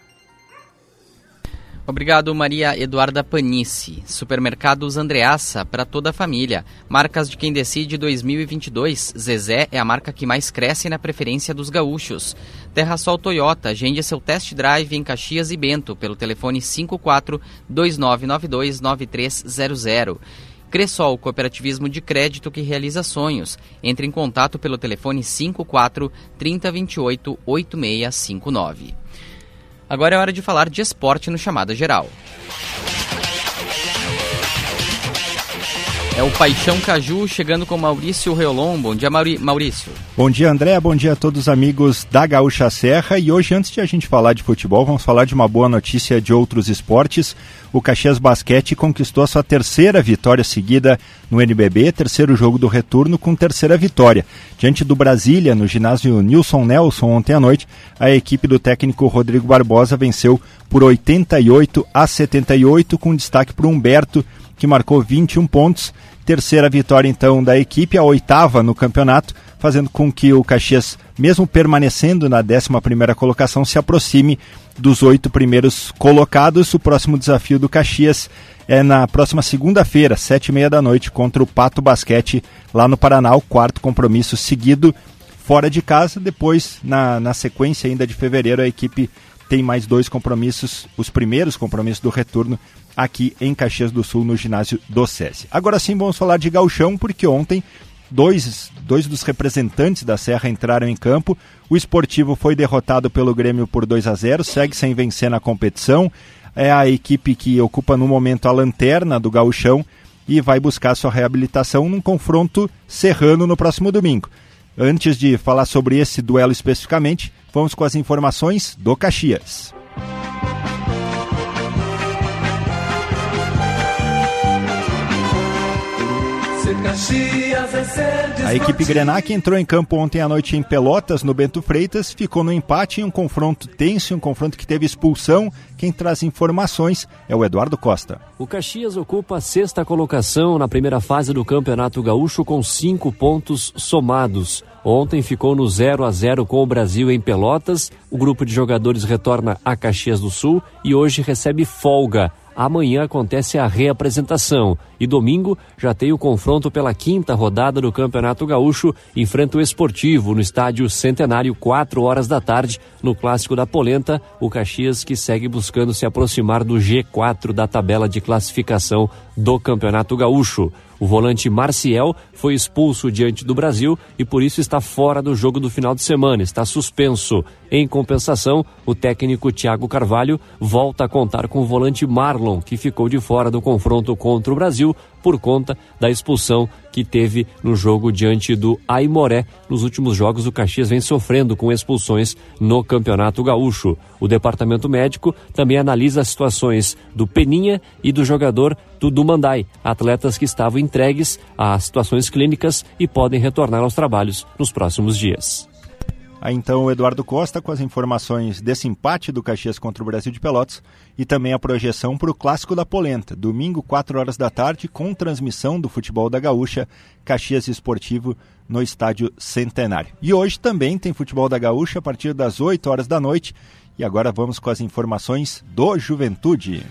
Speaker 2: Obrigado, Maria Eduarda Panici. Supermercados Andreassa, para toda a família. Marcas de quem decide dois mil e vinte e dois. Zezé é a marca que mais cresce na preferência dos gaúchos. Terrasol Toyota, agende seu test drive em Caxias e Bento, pelo telefone cinco quatro dois nove nove dois nove três zero zero. Cressol, cooperativismo de crédito que realiza sonhos. Entre em contato pelo telefone cinco quatro três zero dois oito oito seis cinco nove. Agora é hora de falar de esporte no Chamada Geral. É o Paixão Caju chegando com Maurício Reolon. Bom dia, Mauri- Maurício.
Speaker 4: Bom dia, André. Bom dia a todos os amigos da Gaúcha Serra. E hoje, antes de a gente falar de futebol, vamos falar de uma boa notícia de outros esportes. O Caxias Basquete conquistou a sua terceira vitória seguida no N B B, terceiro jogo do retorno com terceira vitória. Diante do Brasília, no ginásio Nilson Nelson, ontem à noite, a equipe do técnico Rodrigo Barbosa venceu por oitenta e oito a setenta e oito, com destaque para o Humberto, que marcou vinte e um pontos. Terceira vitória, então, da equipe, a oitava no campeonato, fazendo com que o Caxias, mesmo permanecendo na décima primeira colocação, se aproxime dos oito primeiros colocados. O próximo desafio do Caxias é na próxima segunda-feira, sete e meia da noite, contra o Pato Basquete, lá no Paraná, o quarto compromisso seguido fora de casa. Depois, na, na sequência ainda de fevereiro, a equipe tem mais dois compromissos, os primeiros compromissos do retorno aqui em Caxias do Sul, no ginásio do SESI. Agora sim, vamos falar de gauchão, porque ontem dois, dois dos representantes da Serra entraram em campo. O Esportivo foi derrotado pelo Grêmio por dois a zero, segue sem vencer na competição. É a equipe que ocupa no momento a lanterna do gauchão e vai buscar sua reabilitação num confronto serrano no próximo domingo. Antes de falar sobre esse duelo especificamente, vamos com as informações do Caxias. A equipe Grenac entrou em campo ontem à noite em Pelotas, no Bento Freitas, ficou no empate em um confronto tenso, um confronto que teve expulsão. Quem traz informações é o Eduardo Costa.
Speaker 6: O Caxias ocupa a sexta colocação na primeira fase do Campeonato Gaúcho com cinco pontos somados. Ontem ficou no zero a zero com o Brasil em Pelotas. O grupo de jogadores retorna a Caxias do Sul e hoje recebe folga. Amanhã acontece a reapresentação e domingo já tem o confronto pela quinta rodada do Campeonato Gaúcho. Enfrenta o Esportivo no estádio Centenário, quatro horas da tarde, no Clássico da Polenta. O Caxias que segue buscando se aproximar do G quatro da tabela de classificação do Campeonato Gaúcho. O volante Marciel foi expulso diante do Brasil e por isso está fora do jogo do final de semana, está suspenso. Em compensação, o técnico Thiago Carvalho volta a contar com o volante Marlon, que ficou de fora do confronto contra o Brasil por conta da expulsão que teve no jogo diante do Aimoré. Nos últimos jogos, o Caxias vem sofrendo com expulsões no Campeonato Gaúcho. O departamento médico também analisa as situações do Peninha e do jogador Dudu Mandai, atletas que estavam entregues a situações clínicas e podem retornar aos trabalhos nos próximos dias.
Speaker 4: Aí então o Eduardo Costa com as informações desse empate do Caxias contra o Brasil de Pelotas e também a projeção para o Clássico da Polenta, domingo, quatro horas da tarde, com transmissão do futebol da Gaúcha, Caxias Esportivo no estádio Centenário. E hoje também tem futebol da Gaúcha a partir das oito horas da noite. E agora vamos com as informações do Juventude.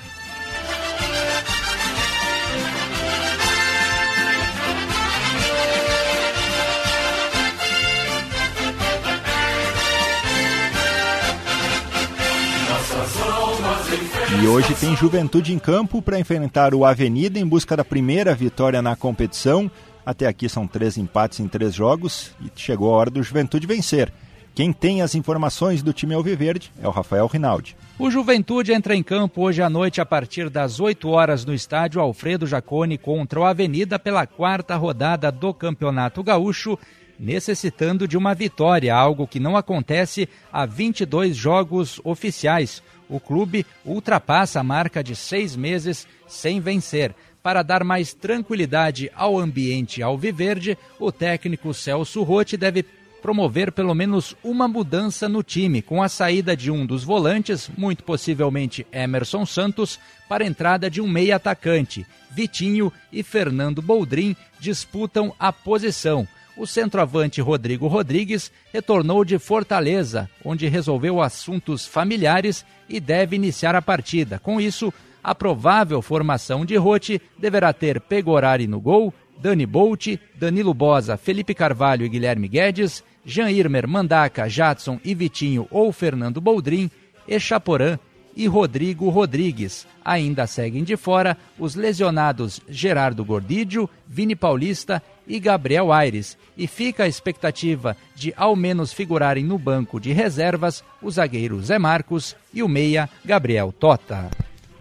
Speaker 4: E hoje tem Juventude em campo para enfrentar o Avenida em busca da primeira vitória na competição. Até aqui são três empates em três jogos e chegou a hora do Juventude vencer. Quem tem as informações do time alviverde é o Rafael Rinaldi.
Speaker 22: O Juventude entra em campo hoje à noite a partir das oito horas no estádio Alfredo Jaconi contra o Avenida pela quarta rodada do Campeonato Gaúcho, necessitando de uma vitória, algo que não acontece há vinte e dois jogos oficiais. O clube ultrapassa a marca de seis meses sem vencer. Para dar mais tranquilidade ao ambiente alviverde, o técnico Celso Rotti deve promover pelo menos uma mudança no time, com a saída de um dos volantes, muito possivelmente Emerson Santos, para a entrada de um meia atacante. Vitinho e Fernando Boldrin disputam a posição. O centroavante Rodrigo Rodrigues retornou de Fortaleza, onde resolveu assuntos familiares e deve iniciar a partida. Com isso, a provável formação de Rotti deverá ter Pegorari no gol, Dani Bolt, Danilo Boza, Felipe Carvalho e Guilherme Guedes, Jean Irmer, Mandaca, Jadson e Vitinho ou Fernando Boldrin, Echaporã e Rodrigo Rodrigues. Ainda seguem de fora os lesionados Gerardo Gordídio, Vini Paulista e Gabriel Aires. E fica a expectativa de ao menos figurarem no banco de reservas o zagueiro Zé Marcos e o meia Gabriel Tota.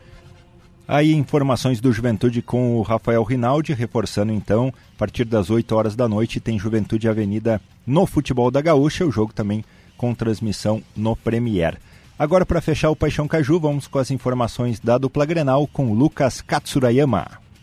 Speaker 4: Aí informações do Juventude com o Rafael Rinaldi, reforçando então, a partir das oito horas da noite tem Juventude Avenida no Futebol da Gaúcha, o jogo também com transmissão no Premier. Agora, para fechar o Paixão Caju, vamos com as informações da dupla Grenal com Lucas Katsurayama.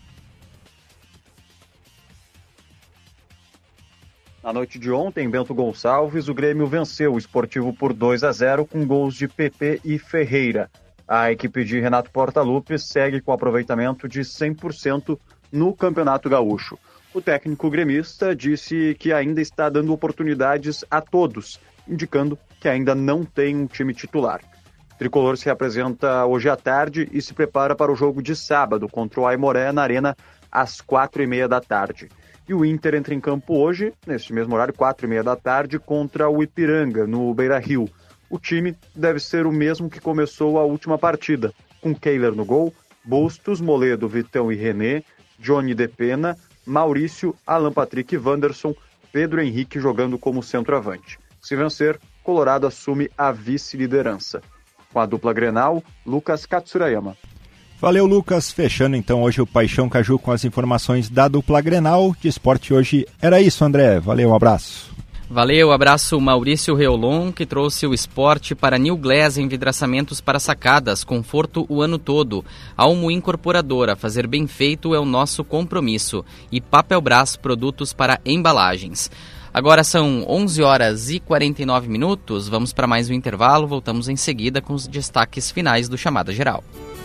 Speaker 23: Na noite de ontem, em Bento Gonçalves, o Grêmio venceu o Esportivo por dois a zero com gols de P P e Ferreira. A equipe de Renato Portaluppi segue com aproveitamento de cem por cento no Campeonato Gaúcho. O técnico gremista disse que ainda está dando oportunidades a todos, indicando que ainda não tem um time titular. O tricolor se apresenta hoje à tarde e se prepara para o jogo de sábado contra o Aimoré na Arena às quatro e meia da tarde. E o Inter entra em campo hoje, neste mesmo horário, quatro e meia da tarde, contra o Ipiranga, no Beira-Rio. O time deve ser o mesmo que começou a última partida, com Kehler no gol, Bustos, Moledo, Vitão e René, Johnny De Pena, Maurício, Alan Patrick e Wanderson, Pedro Henrique jogando como centroavante. Se vencer, Colorado assume a vice-liderança. Com a dupla Grenal, Lucas Katsurayama.
Speaker 4: Valeu, Lucas. Fechando então hoje o Paixão Caju com as informações da dupla Grenal. De esporte hoje era isso, André. Valeu, um abraço.
Speaker 2: Valeu, abraço Maurício Reolon, que trouxe o esporte para New Glass em vidraçamentos para sacadas, conforto o ano todo. Almo Incorporadora, fazer bem feito é o nosso compromisso. E Papelbras, produtos para embalagens. Agora são onze horas e quarenta e nove minutos, vamos para mais um intervalo, voltamos em seguida com os destaques finais do Chamada Geral.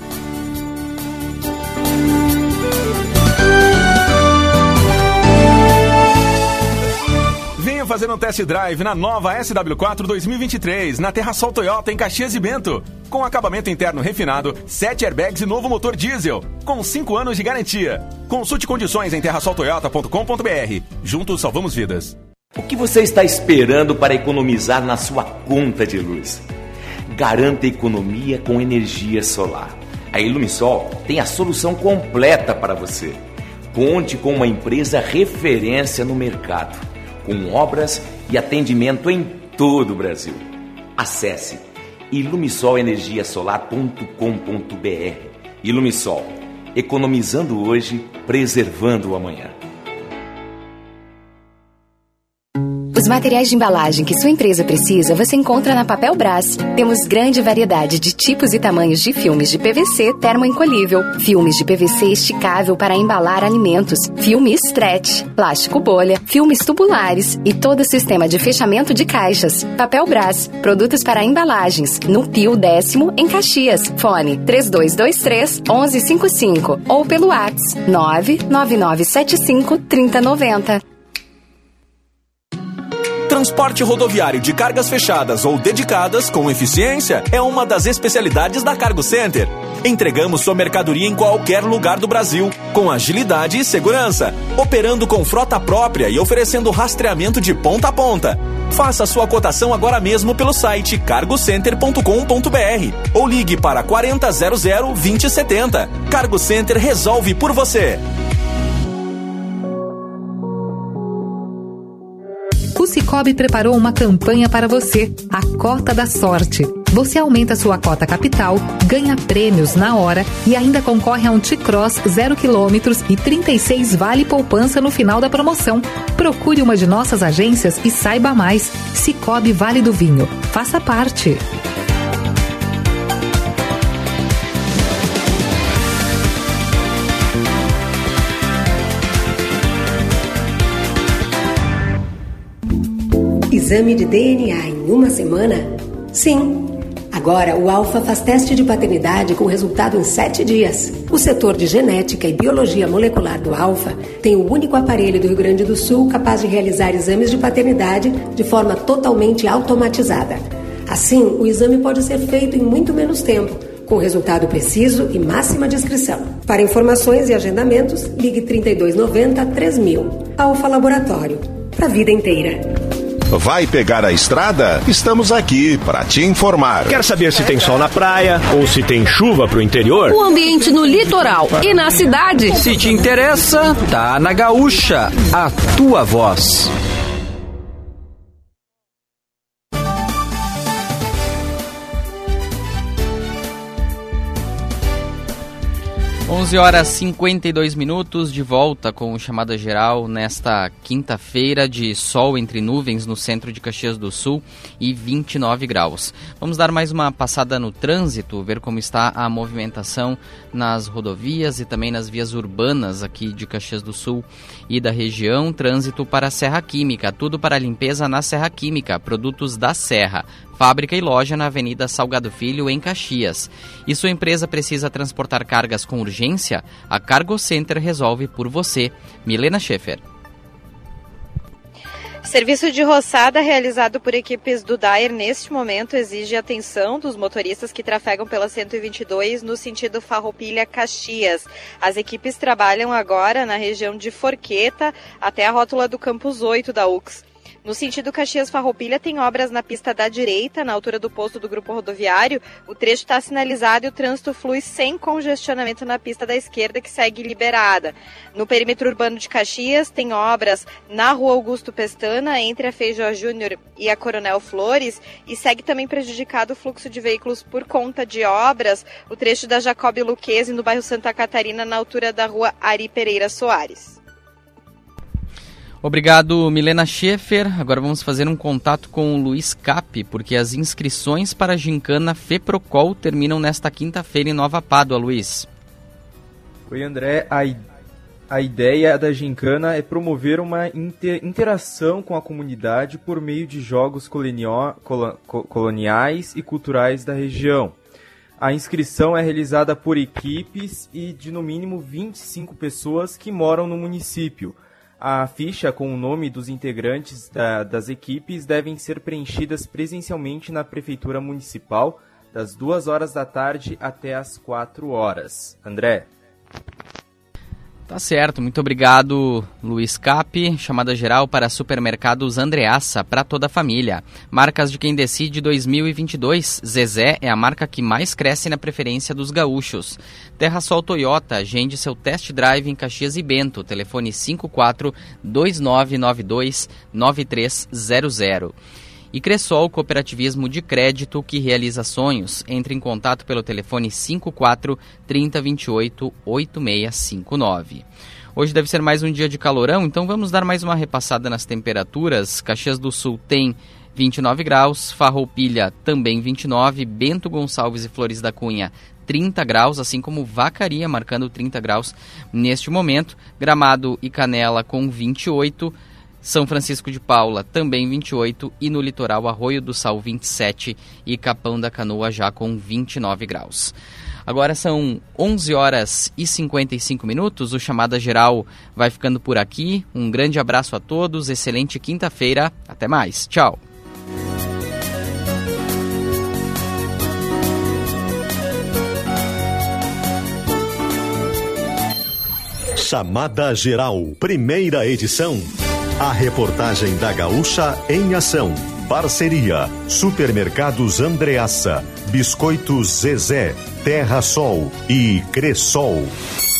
Speaker 9: Venha fazer um test drive na nova S W quatro dois mil e vinte e três, na Terrasol Toyota em Caxias e Bento. Com acabamento interno refinado, sete airbags e novo motor diesel, com cinco anos de garantia. Consulte condições em terrasol toyota ponto com ponto b r. Juntos salvamos vidas.
Speaker 10: O que você está esperando para economizar na sua conta de luz? Garanta economia com energia solar. A Ilumisol tem a solução completa para você. Conte com uma empresa referência no mercado, com obras e atendimento em todo o Brasil. Acesse ilumisol energia solar ponto com ponto b r. Ilumisol, economizando hoje, preservando o amanhã.
Speaker 11: Os materiais de embalagem que sua empresa precisa você encontra na Papelbras. Temos grande variedade de tipos e tamanhos de filmes de P V C termoencolhível, filmes de P V C esticável para embalar alimentos, filme stretch, plástico bolha, filmes tubulares e todo o sistema de fechamento de caixas. Papelbras, produtos para embalagens, no Pio Décimo, em Caxias. Fone três dois dois três, um um cinco cinco ou pelo WhatsApp nove nove nove sete cinco, três zero nove zero.
Speaker 13: Transporte rodoviário de cargas fechadas ou dedicadas com eficiência é uma das especialidades da Cargo Center. Entregamos sua mercadoria em qualquer lugar do Brasil, com agilidade e segurança, operando com frota própria e oferecendo rastreamento de ponta a ponta. Faça sua cotação agora mesmo pelo site cargo center ponto com ponto b r ou ligue para quarenta zero zero, vinte setenta. Cargo Center resolve por você.
Speaker 24: O Sicoob preparou uma campanha para você, a Cota da Sorte. Você aumenta sua cota capital, ganha prêmios na hora e ainda concorre a um T-Cross zero quilômetros e trinta e seis vale poupança no final da promoção. Procure uma de nossas agências e saiba mais. Sicoob Vale do Vinho. Faça parte.
Speaker 21: Exame de D N A em uma semana? Sim. Agora, o Alfa faz teste de paternidade com resultado em sete dias. O setor de genética e biologia molecular do Alfa tem o único aparelho do Rio Grande do Sul capaz de realizar exames de paternidade de forma totalmente automatizada. Assim, o exame pode ser feito em muito menos tempo, com resultado preciso e máxima descrição. Para informações e agendamentos, ligue trinta e dois noventa, três mil. Alfa Laboratório. Para a vida inteira.
Speaker 25: Vai pegar a estrada? Estamos aqui para te informar.
Speaker 26: Quer saber se tem sol na praia ou se tem chuva pro interior?
Speaker 27: O ambiente no litoral e na cidade.
Speaker 28: Se te interessa, tá na Gaúcha, a tua voz.
Speaker 2: onze horas e cinquenta e dois minutos, de volta com o Chamada Geral nesta quinta-feira de sol entre nuvens no centro de Caxias do Sul e vinte e nove graus. Vamos dar mais uma passada no trânsito, ver como está a movimentação nas rodovias e também nas vias urbanas aqui de Caxias do Sul e da região. Trânsito para a Serra Química, tudo para limpeza na Serra Química, produtos da Serra. fábrica e loja na Avenida Salgado Filho, em Caxias. E sua empresa precisa transportar cargas com urgência? A Cargo Center resolve por você. Milena Schaefer.
Speaker 3: Serviço de roçada realizado por equipes do D A E R neste momento exige atenção dos motoristas que trafegam pela cento e vinte e dois no sentido Farroupilha-Caxias. As equipes trabalham agora na região de Forqueta até a rótula do Campus oito da U X. No sentido Caxias-Farroupilha tem obras na pista da direita, na altura do posto do grupo rodoviário. O trecho está sinalizado e o trânsito flui sem congestionamento na pista da esquerda, que segue liberada. No perímetro urbano de Caxias tem obras na rua Augusto Pestana, entre a Feijó Júnior e a Coronel Flores, e segue também prejudicado o fluxo de veículos por conta de obras. O trecho da Jacob Luquezzi, no bairro Santa Catarina, na altura da rua Ari Pereira Soares.
Speaker 2: Obrigado, Milena Schaefer. Agora vamos fazer um contato com o Luiz Cap, porque as inscrições para a gincana FEPROCOL terminam nesta quinta-feira em Nova Pádua, Luiz.
Speaker 5: Oi, André. A, a ideia da gincana é promover uma inter, interação com a comunidade por meio de jogos colonio, colo, coloniais e culturais da região. A inscrição é realizada por equipes e de no mínimo vinte e cinco pessoas que moram no município. A ficha com o nome dos integrantes da, das equipes devem ser preenchidas presencialmente na Prefeitura Municipal, das duas horas da tarde até as quatro horas. André.
Speaker 2: Tá certo, muito obrigado, Luiz Cap. Chamada geral para Supermercados Andreassa, para toda a família. Marcas de quem decide dois mil e vinte e dois. Zezé é a marca que mais cresce na preferência dos gaúchos. Terrasol Toyota, agende seu test drive em Caxias e Bento. Telefone cinco quatro dois nove nove dois nove três zero zero. E Cressol, cooperativismo de crédito que realiza sonhos. Entre em contato pelo telefone cinco quatro trinta vinte e oito oito seis cinco nove. Hoje deve ser mais um dia de calorão, então vamos dar mais uma repassada nas temperaturas. Caxias do Sul tem vinte e nove graus, Farroupilha também vinte e nove, Bento Gonçalves e Flores da Cunha trinta graus, assim como Vacaria marcando trinta graus neste momento. Gramado e Canela com vinte e oito, São Francisco de Paula também vinte e oito e no litoral Arroio do Sal vinte e sete e Capão da Canoa já com vinte e nove graus. Agora são onze horas e cinquenta e cinco minutos, o Chamada Geral vai ficando por aqui. Um grande abraço a todos, excelente quinta-feira, até mais, tchau.
Speaker 1: Chamada Geral, primeira edição. A reportagem da Gaúcha em ação. Parceria, Supermercados Andreassa, Biscoitos Zezé, Terrasol e Cressol.